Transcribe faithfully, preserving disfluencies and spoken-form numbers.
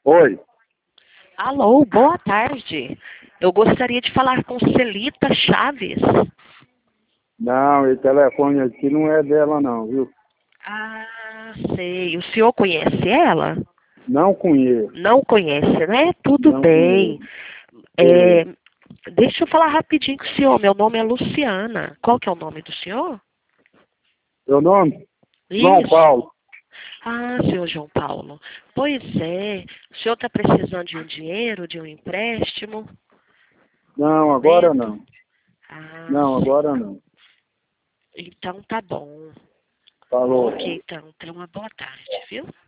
Oi. Alô, boa tarde. Eu gostaria de falar com Celita Chaves. Não, esse telefone aqui não é dela não, viu? Ah, sei. O senhor conhece ela? Não conheço, Não conhece, né? Tudo não bem. conheço. É, Sei. deixa eu falar rapidinho com o senhor. Meu nome é Luciana. Qual que é o nome do senhor? Seu nome? João Isso. Paulo. Ah, senhor João Paulo. Pois é. O senhor está precisando de um dinheiro, de um empréstimo? No Não, agora momento? não. Ah, Não, sim. agora não. Então tá bom. Falou. Ok, então. Tenha uma boa tarde, viu?